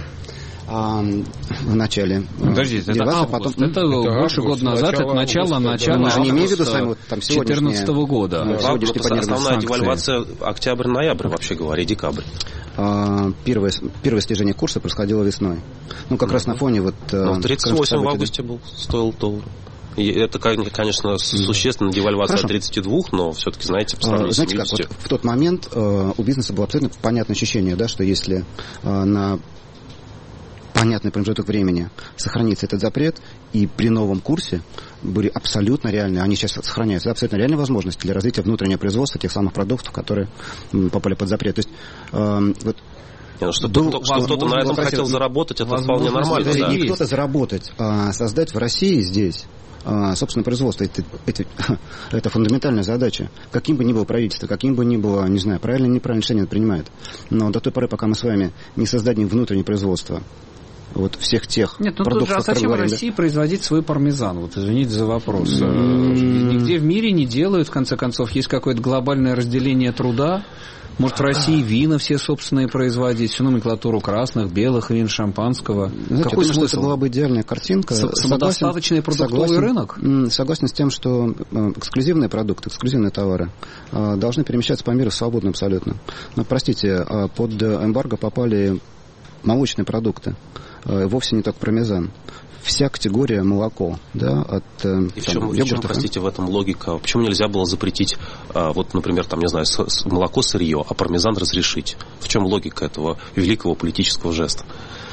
В начале. Подождите, это август. Потом... Это больше года назад, это начало мы же не имеем в виду с вами 2014 года. Основная девальвация октябрь-ноябрь, вообще говоря, декабрь. Первое снижение курса происходило весной. Как раз на фоне вот... 38 в августе стоил доллар. И это, конечно, существенно девальвация от 32, но все-таки, знаете, по сравнению с 70. Знаете как, вот в тот момент у бизнеса было абсолютно понятное ощущение, да, что если на понятный промежуток времени сохранится этот запрет, и при новом курсе были абсолютно реальные, они сейчас сохраняются, абсолютно реальные возможности для развития внутреннего производства тех самых продуктов, которые попали под запрет. То есть вот кто-то на этом хотел заработать, это вполне нормально. Да. Не кто-то заработать, а создать в России здесь собственное производство. Это фундаментальная задача. Каким бы ни было правительство, каким бы ни было, не знаю, правильно или неправильное решение принимает. Но до той поры, пока мы с вами не создадим внутреннее производство вот всех тех продуктов, а зачем России производить свой пармезан? Вот извините за вопрос. Нигде в мире не делают, в конце концов, есть какое-то глобальное разделение труда. Может, в России вина все собственные производить, всю номенклатуру красных, белых вин, шампанского. Знаете, какой смысл? Это была бы идеальная картинка. Самодостаточный продуктовый рынок? Согласен с тем, что эксклюзивные продукты, эксклюзивные товары должны перемещаться по миру свободно абсолютно. Но, простите, под эмбарго попали молочные продукты. Вовсе не только пармезан. Вся категория молоко, да, от и в чем, простите, в этом логика? Почему нельзя было запретить, вот, например, там, не знаю, молоко сырье, а пармезан разрешить? В чем логика этого великого политического жеста?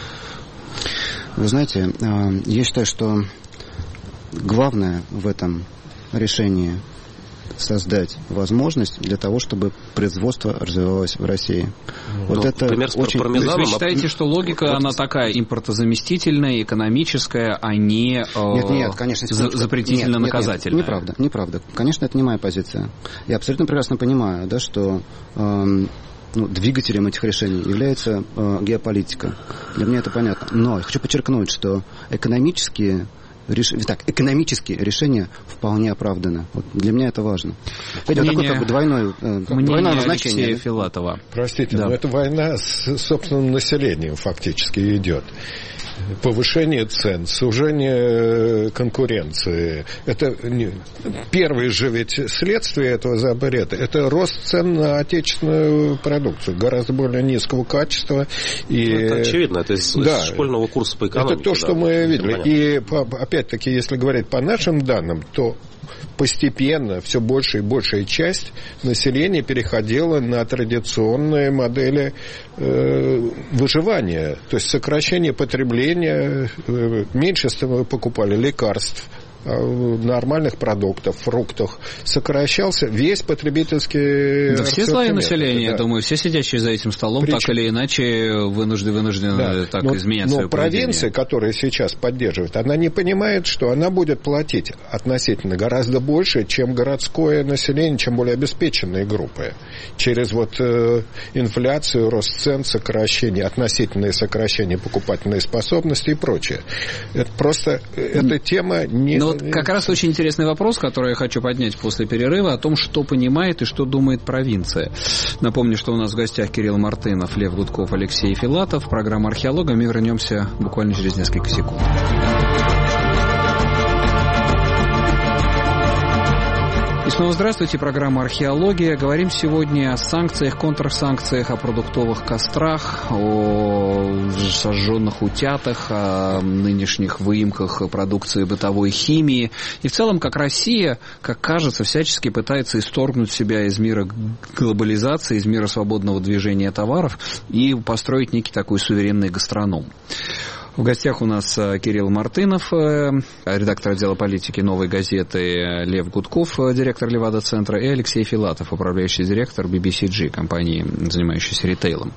Вы знаете, я считаю, что главное в этом решении создать возможность для того, чтобы производство развивалось в России. Вот это например, очень... Вы считаете, что логика, она такая импортозаместительная, экономическая, а не нет, конечно, запретительно-наказательная? Нет, неправда. Конечно, это не моя позиция. Я абсолютно прекрасно понимаю, да, что двигателем этих решений является геополитика. Для меня это понятно. Но я хочу подчеркнуть, что экономические решения вполне оправданы. Вот для меня это важно. Это такое как бы двойное назначение. Филатова. Простите, но это война с собственным населением фактически идет. Повышение цен, сужение конкуренции. Это первое же ведь следствие этого запрета. Это рост цен на отечественную продукцию, гораздо более низкого качества. Это очевидно, это из школьного курса по экономике. Это то, что мы видели. И опять-таки, если говорить по нашим данным, то постепенно все большая и большая часть населения переходила на традиционные модели выживания. То есть сокращение потребления, меньше покупали лекарств, нормальных продуктов, фруктов, сокращался весь потребительский... Да все слои населения, думаю, все сидящие за этим столом так или иначе вынуждены так изменять свое поведение. Но провинция, которая сейчас поддерживает, она не понимает, что она будет платить относительно гораздо больше, чем городское население, чем более обеспеченные группы. Через инфляцию, рост цен, относительное сокращение покупательной способности и прочее. Это просто эта тема не Вот как раз очень интересный вопрос, который я хочу поднять после перерыва, о том, что понимает и что думает провинция. Напомню, что у нас в гостях Кирилл Мартынов, Лев Гудков, Алексей Филатов. Программа «Археология». Мы вернемся буквально через несколько секунд. И снова здравствуйте, программа «Археология». Говорим сегодня о санкциях, контрсанкциях, о продуктовых кострах, о сожженных утятах, о нынешних выемках продукции бытовой химии. И в целом, как Россия, как кажется, всячески пытается исторгнуть себя из мира глобализации, из мира свободного движения товаров и построить некий такой суверенный гастроном. В гостях у нас Кирилл Мартынов, редактор отдела политики «Новой газеты», Лев Гудков, директор Левада-центра, и Алексей Филатов, управляющий директор BBCG, компании, занимающейся ритейлом.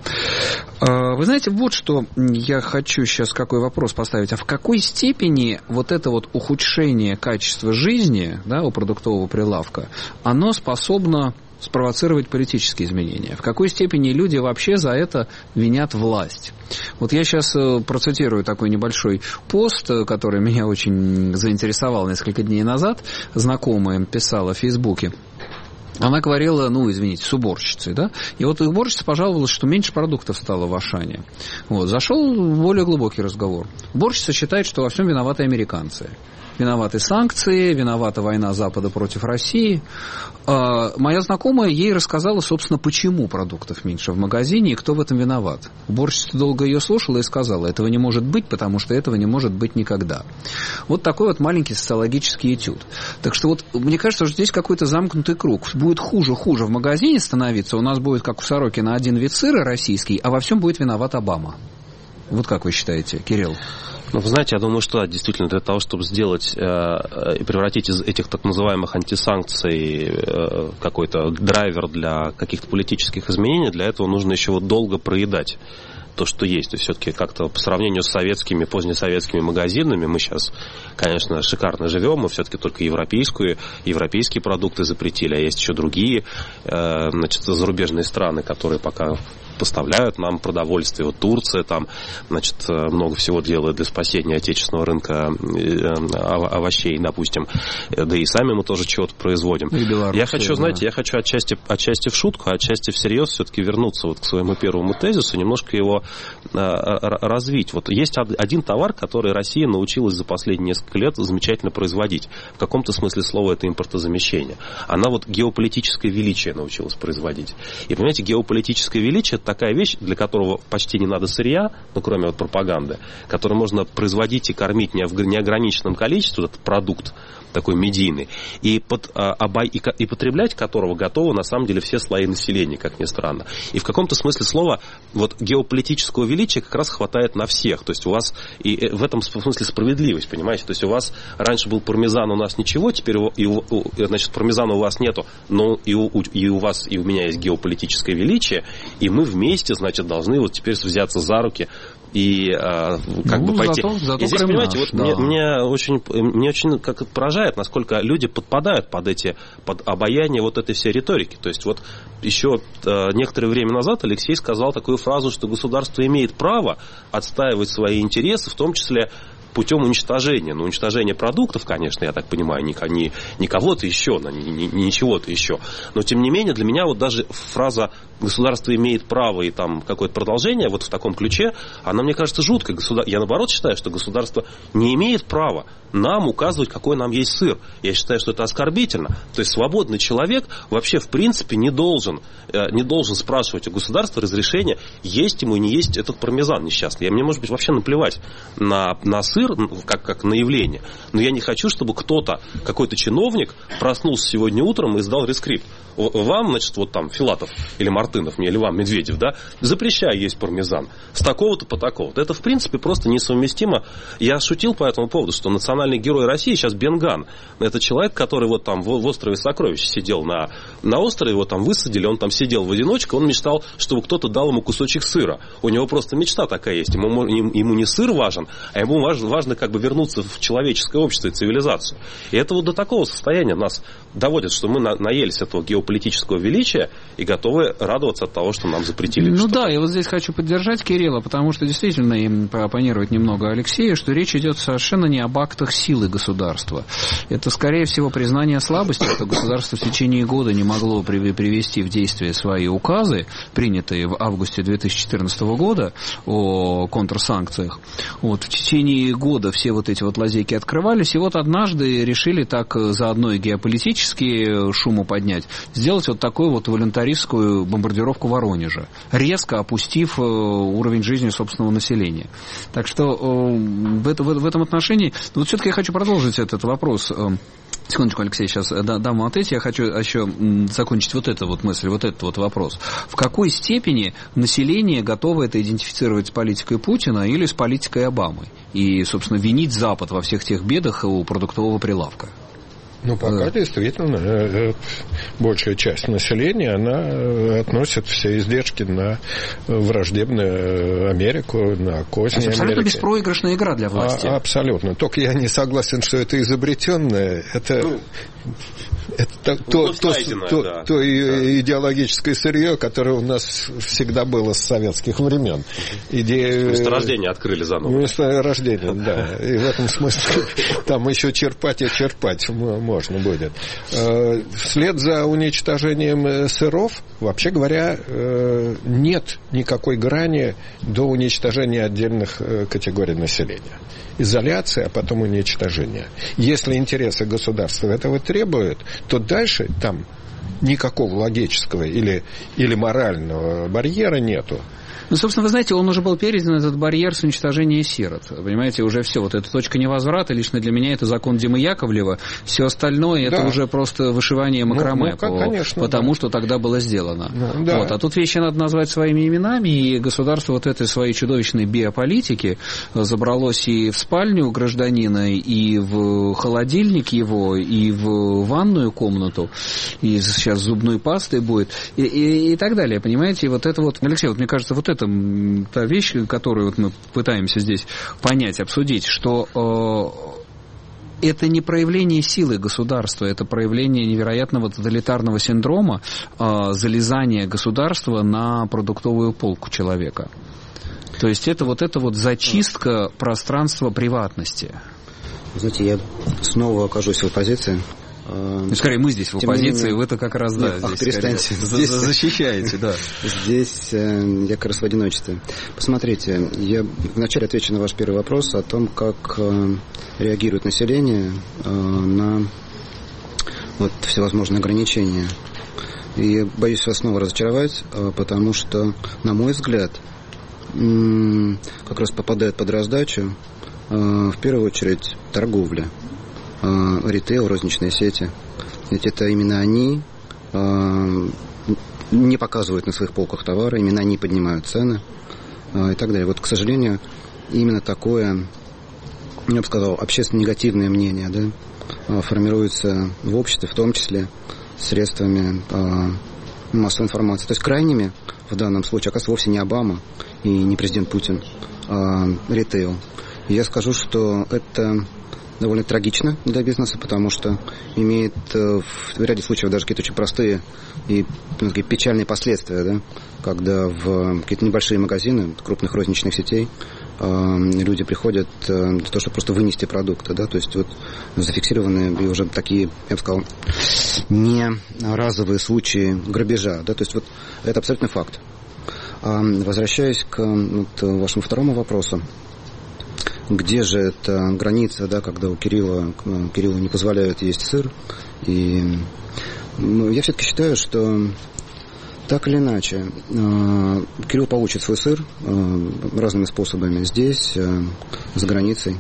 Вы знаете, вот что я хочу сейчас какой вопрос поставить. А в какой степени вот это вот ухудшение качества жизни, да, у продуктового прилавка, оно способно спровоцировать политические изменения? В какой степени люди вообще за это винят власть? Вот я сейчас процитирую такой небольшой пост, который меня очень заинтересовал несколько дней назад. Знакомая писала в Фейсбуке. Она говорила, с уборщицей, да? И вот уборщица пожаловалась, что меньше продуктов стало в Ашане. Вот. Зашел более глубокий разговор. Уборщица считает, что во всем виноваты американцы. Виноваты санкции, виновата война Запада против России. Моя знакомая ей рассказала, собственно, почему продуктов меньше в магазине и кто в этом виноват. Уборщица долго ее слушала и сказала, этого не может быть, потому что этого не может быть никогда. Вот такой вот маленький социологический этюд. Так что вот мне кажется, что здесь какой-то замкнутый круг. Будет хуже в магазине становиться, у нас будет, как у Сорокина, один вид сыра российский, а во всем будет виноват Обама. Вот как вы считаете, Кирилл? Вы знаете, я думаю, что действительно для того, чтобы сделать и превратить из этих так называемых антисанкций какой-то драйвер для каких-то политических изменений, для этого нужно еще долго проедать то, что есть. То есть все-таки как-то по сравнению с советскими, позднесоветскими магазинами мы сейчас, конечно, шикарно живем, мы все-таки только европейские продукты запретили, а есть еще другие, зарубежные страны, которые пока поставляют нам продовольствие. Вот Турция там, много всего делает для спасения отечественного рынка овощей, допустим. Да и сами мы тоже чего-то производим. Я хочу, я хочу отчасти в шутку, а отчасти всерьез все-таки вернуться вот к своему первому тезису, немножко его развить. Вот есть один товар, который Россия научилась за последние несколько лет замечательно производить. В каком-то смысле слова это импортозамещение. Она вот геополитическое величие научилась производить. И, понимаете, геополитическое величие – такая вещь, для которого почти не надо сырья, кроме вот пропаганды, которую можно производить и кормить в неограниченном количестве, этот продукт такой медийный, и потреблять которого готовы на самом деле все слои населения, как ни странно. И в каком-то смысле слова вот геополитического величия как раз хватает на всех. То есть у вас и в этом смысле справедливость, понимаете? То есть у вас раньше был пармезан, у нас ничего, теперь пармезана у вас нету, но и у вас, и у меня есть геополитическое величие, и мы вместе, должны вот теперь взяться за руки и пойти. И здесь, понимаете, вот да. мне очень как поражает, насколько люди подпадают под обаяние вот этой всей риторики. То есть вот еще некоторое время назад Алексей сказал такую фразу, что государство имеет право отстаивать свои интересы, в том числе путем уничтожения. Но уничтожение продуктов, конечно, я так понимаю, не кого-то еще, не чего-то еще. Но, тем не менее, для меня вот даже фраза «государство имеет право» и там какое-то продолжение вот в таком ключе, она, мне кажется, жуткой. Я, наоборот, считаю, что государство не имеет права нам указывать, какой нам есть сыр. Я считаю, что это оскорбительно. То есть свободный человек вообще, в принципе, не должен спрашивать у государства разрешения, есть ему и не есть этот пармезан несчастный. Мне, может быть, вообще наплевать на сыр, как на явление. Но я не хочу, чтобы кто-то, какой-то чиновник, проснулся сегодня утром и издал рескрипт. Вам, вот там, Филатов или Мартынов, или вам, Медведев, да, запрещаю есть пармезан с такого-то по такого-то. Это, в принципе, просто несовместимо. Я шутил по этому поводу, что национальный герой России сейчас Бенган. Это человек, который вот там в острове Сокровищ сидел на острове, его там высадили, он там сидел в одиночку, он мечтал, чтобы кто-то дал ему кусочек сыра. У него просто мечта такая есть. Ему не сыр важен, а ему важно как бы вернуться в человеческое общество и цивилизацию. И это вот до такого состояния нас доводит, что мы наелись этого геополитического величия и готовы радоваться от того, что нам запретили. Ну да, я вот здесь хочу поддержать Кирилла, потому что действительно им пооппонировать немного Алексею, что речь идет совершенно не об актах силы государства. Это, скорее всего, признание слабости, что государство в течение года не могло привести в действие свои указы, принятые в августе 2014 года о контрсанкциях. Вот, в течение года все вот эти вот лазейки открывались, и вот однажды решили так заодно и геополитически шуму поднять, сделать вот такую вот волюнтаристскую бомбардировку Воронежа, резко опустив уровень жизни собственного населения. Так что в этом отношении... Вот все-таки я хочу продолжить этот вопрос. Секундочку, Алексей, сейчас дам вам ответить. Я хочу еще закончить вот эту вот мысль, вот этот вот вопрос. В какой степени население готово это идентифицировать с политикой Путина или с политикой Обамы? И, собственно, винить Запад во всех тех бедах у продуктового прилавка? Ну, пока действительно большая часть населения, она относит все издержки на враждебную Америку, на козни Америки. Абсолютно беспроигрышная игра для власти. Абсолютно. Только я не согласен, что это изобретенное. Это то идеологическое сырье, которое у нас всегда было с советских времен. Месторождение открыли заново. Месторождение, да. И в этом смысле там еще черпать и черпать можно будет. Вслед за уничтожением сыров, вообще говоря, нет никакой грани до уничтожения отдельных категорий населения. Изоляция, а потом уничтожение. Если интересы государства этого требуют, то дальше там никакого логического или морального барьера нету. Ну, собственно, вы знаете, он уже был передан, этот барьер с уничтожением сирот. Понимаете, уже все, вот эта точка невозврата, лично для меня это закон Димы Яковлева, все остальное это уже просто вышивание макраме, потому что тогда было сделано. Вот. А тут вещи надо назвать своими именами, и государство вот этой своей чудовищной биополитики забралось и в спальню гражданина, и в холодильник его, и в ванную комнату, и сейчас зубной пастой будет, и так далее, понимаете, и вот это вот, Алексей, вот мне кажется, вот это та вещь, которую вот мы пытаемся здесь понять, обсудить, что это не проявление силы государства, это проявление невероятного тоталитарного синдрома залезания государства на продуктовую полку человека. То есть это вот зачистка пространства приватности. Знаете, я снова окажусь в оппозиции. Скорее, мы здесь в оппозиции, вы-то как раз, да, здесь защищаете, да. Здесь я как раз в одиночестве. Посмотрите, я вначале отвечу на ваш первый вопрос о том, как реагирует население на вот всевозможные ограничения. И боюсь вас снова разочаровать, потому что, на мой взгляд, как раз попадает под раздачу в первую очередь торговля. Ритейл, розничные сети. Ведь это именно они не показывают на своих полках товары, именно они поднимают цены и так далее. Вот, к сожалению, именно такое, я бы сказал, общественно негативное мнение, да, формируется в обществе, в том числе средствами массовой информации. То есть крайними в данном случае, оказывается, вовсе не Обама и не президент Путин, а ритейл. И я скажу, что это довольно трагично для бизнеса, потому что имеет в ряде случаев даже какие-то очень простые и печальные последствия, да, когда в какие-то небольшие магазины крупных розничных сетей люди приходят для того, чтобы просто вынести продукты, да, то есть вот зафиксированы и уже такие, я бы сказал, не разовые случаи грабежа, да, то есть вот это абсолютный факт. Возвращаясь к вашему второму вопросу, где же эта граница, да, когда у Кирилла не позволяют есть сыр. И я все-таки считаю, что так или иначе Кирилл получит свой сыр разными способами здесь, за границей.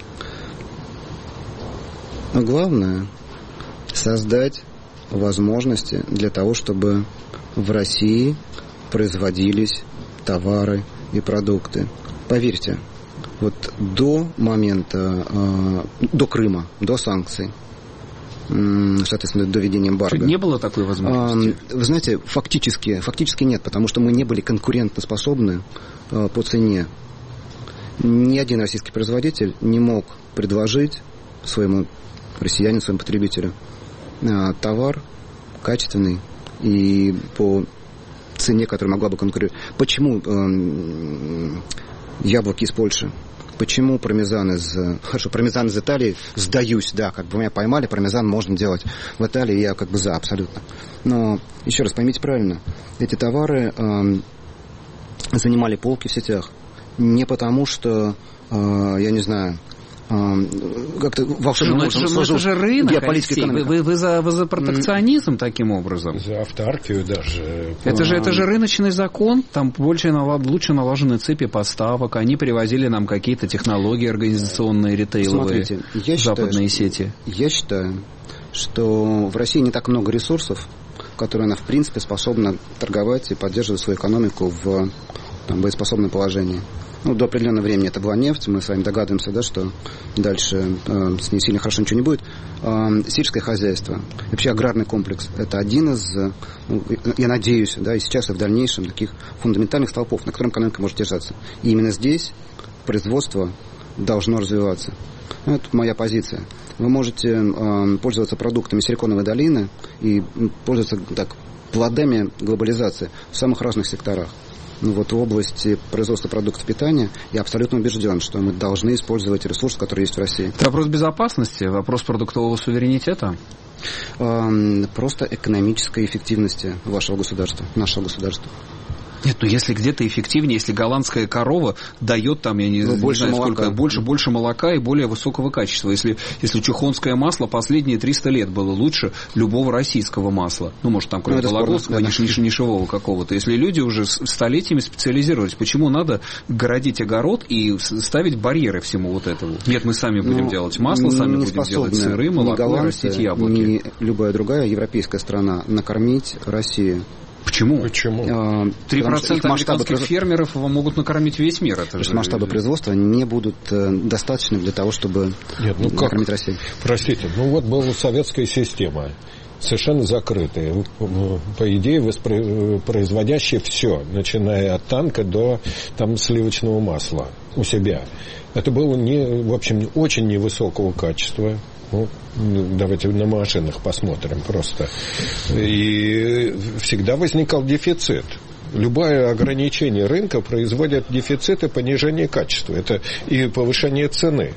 Но главное создать возможности для того, чтобы в России производились товары и продукты. Поверьте, вот до момента, до Крыма, до санкций, соответственно, до введения эмбарго. Не было такой возможности? Вы знаете, фактически нет, потому что мы не были конкурентоспособны по цене. Ни один российский производитель не мог предложить своему россиянину, своему потребителю товар качественный и по цене, которая могла бы конкурировать. Почему яблоки из Польши? Почему пармезан из Италии, сдаюсь, да, как бы меня поймали, пармезан можно делать в Италии, я как бы за, абсолютно. Но, еще раз, поймите правильно, эти товары занимали полки в сетях не потому, что, я не знаю, как-то волшебным образом сложил. Это же рынок, Алексей. Вы за протекционизм таким образом? За автаркию даже. Это же рыночный закон, там лучше налажены цепи поставок, они привозили нам какие-то технологии организационные, ритейловые, западные сети. Я считаю, что в России не так много ресурсов, которые она, в принципе, способна торговать и поддерживать свою экономику в боеспособном положении. До определенного времени это была нефть. Мы с вами догадываемся, да, что дальше с ней сильно хорошо ничего не будет. Сельское хозяйство, вообще аграрный комплекс, это один из, я надеюсь, да, и сейчас, и в дальнейшем, таких фундаментальных столпов, на котором экономика может держаться. И именно здесь производство должно развиваться. Это моя позиция. Вы можете пользоваться продуктами Силиконовой долины и пользоваться плодами глобализации в самых разных секторах. В области производства продуктов питания я абсолютно убежден, что мы должны использовать ресурсы, которые есть в России. Это вопрос безопасности, вопрос продуктового суверенитета? Просто экономической эффективности вашего государства, нашего государства. Нет, если где-то эффективнее, если голландская корова дает там, я не знаю, сколько, больше молока и более высокого качества. Если чухонское масло последние 300 лет было лучше любого российского масла. Может, там, кроме вологодского, нишевого какого-то. Если люди уже столетиями специализировались, почему надо городить огород и ставить барьеры всему вот этому? Нет, мы сами будем делать масло, сами будем делать сыры, молоко, растить яблоки. Ни любая другая европейская страна накормить Россию. Почему? 3% американских фермеров могут накормить весь мир. Потому что масштабы производства не будут достаточны для того, чтобы накормить Россию. Простите, была советская система, совершенно закрытая, по идее, производящая все, начиная от танка до сливочного масла у себя. Это было, в общем, очень невысокого качества. Давайте на машинах посмотрим просто. И всегда возникал дефицит. Любое ограничение рынка производит дефицит и понижение качества. Это и повышение цены.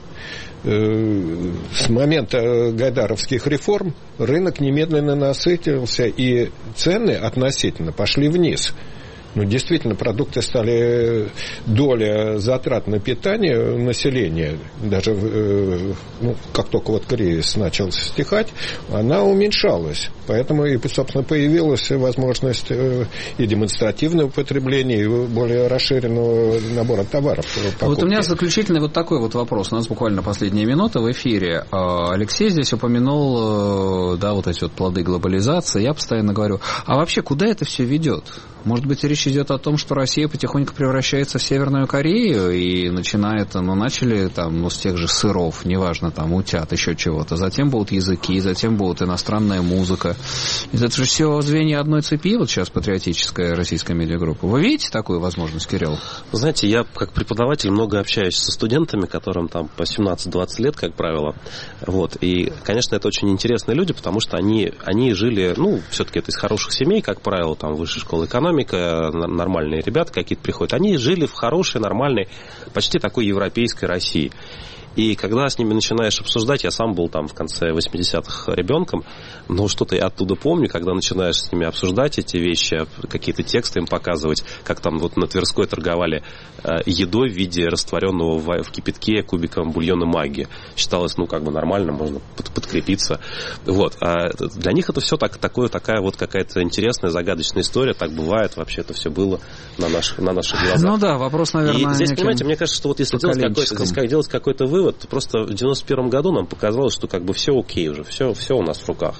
С момента гайдаровских реформ рынок немедленно насытился, и цены относительно пошли вниз. Действительно, продукты стали, доля затрат на питание населения, даже как только кризис начал стихать, она уменьшалась. Поэтому, собственно, появилась возможность и демонстративного потребления, и более расширенного набора товаров. У меня заключительный такой вопрос. У нас буквально последняя минута в эфире. Алексей здесь упомянул, эти плоды глобализации. Я постоянно говорю, а вообще куда это все ведет? Может быть, речь идет о том, что Россия потихоньку превращается в Северную Корею и начали с тех же сыров, неважно, утят, еще чего-то. Затем будут языки, затем будет иностранная музыка. Это же все звенья одной цепи, сейчас патриотическая российская медиагруппа. Вы видите такую возможность, Кирилл? Знаете, я как преподаватель много общаюсь со студентами, которым по 17-20 лет, как правило. И, конечно, это очень интересные люди, потому что они жили, все-таки это из хороших семей, как правило, высшей школы экономики, нормальные ребята какие-то приходят, они жили в хорошей, нормальной, почти такой европейской России. И когда с ними начинаешь обсуждать, я сам был в конце 80-х ребенком, но что-то я оттуда помню, когда начинаешь с ними обсуждать эти вещи, какие-то тексты им показывать, как на Тверской торговали едой в виде растворенного в кипятке кубиком бульона Магги. Считалось, нормально, можно подкрепиться. А для них это все такая какая-то интересная, загадочная история, так бывает, вообще это все было на наших глазах. Вопрос, наверное, и здесь, понимаете, мне кажется, что если делать какой-то вывод, просто в 91 году нам показалось, что все окей уже, все у нас в руках.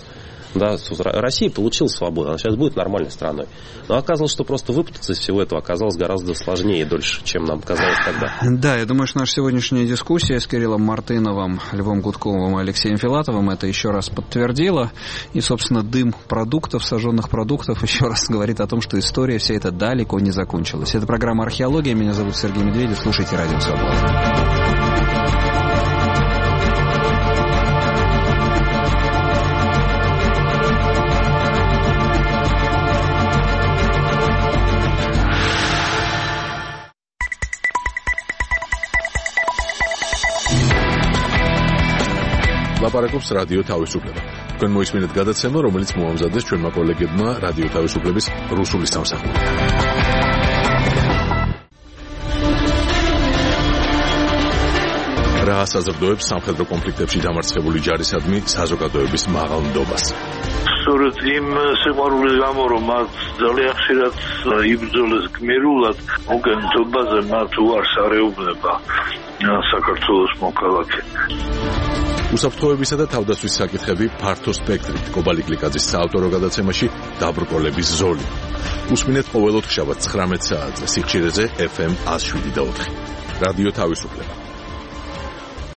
Да, Россия получила свободу, она сейчас будет нормальной страной. Но оказалось, что просто выпутаться из всего этого оказалось гораздо сложнее и дольше, чем нам казалось тогда. Да, я думаю, что наша сегодняшняя дискуссия с Кириллом Мартыновым, Львом Гудковым и Алексеем Филатовым это еще раз подтвердила. И, собственно, дым продуктов, сожженных продуктов, еще раз говорит о том, что история вся эта далеко не закончилась. Это программа «Археология». Меня зовут Сергей Медведев. Слушайте «Радио Свобода». ლაპარაკობს რადიო თავისუფლება. თქვენ მოისმინეთ გადაცემა, რომელიც მოამზადეს ჩვენმა კოლეგებმა რადიო თავისუფლების რუსული სამსახური. რა საზრდოებს სამხედრო კონფლიქტებში დამარცხებული ჯარისადმი საზოგადოების მაღალ ნდობას. სწორედ იმ სიყვარულის გამო, რომ მათ ძალიან ხშირად იბრძოლეს გმირულად, მოგენთობაზე მათ უარს არეუბნება საქართველოს მოქალაქე. უსაფრთხოებისა და თავდაცვის საკითხები ფართო სპექტრით კობალი გლიკაძის საავტორო გადაცემაში დაბრკოლების ზოლი. უსმინეთ ყოველ ოთხშაბათს 19 საათზე სიხშირეზე FM 107.4. რადიო თავისუფლება.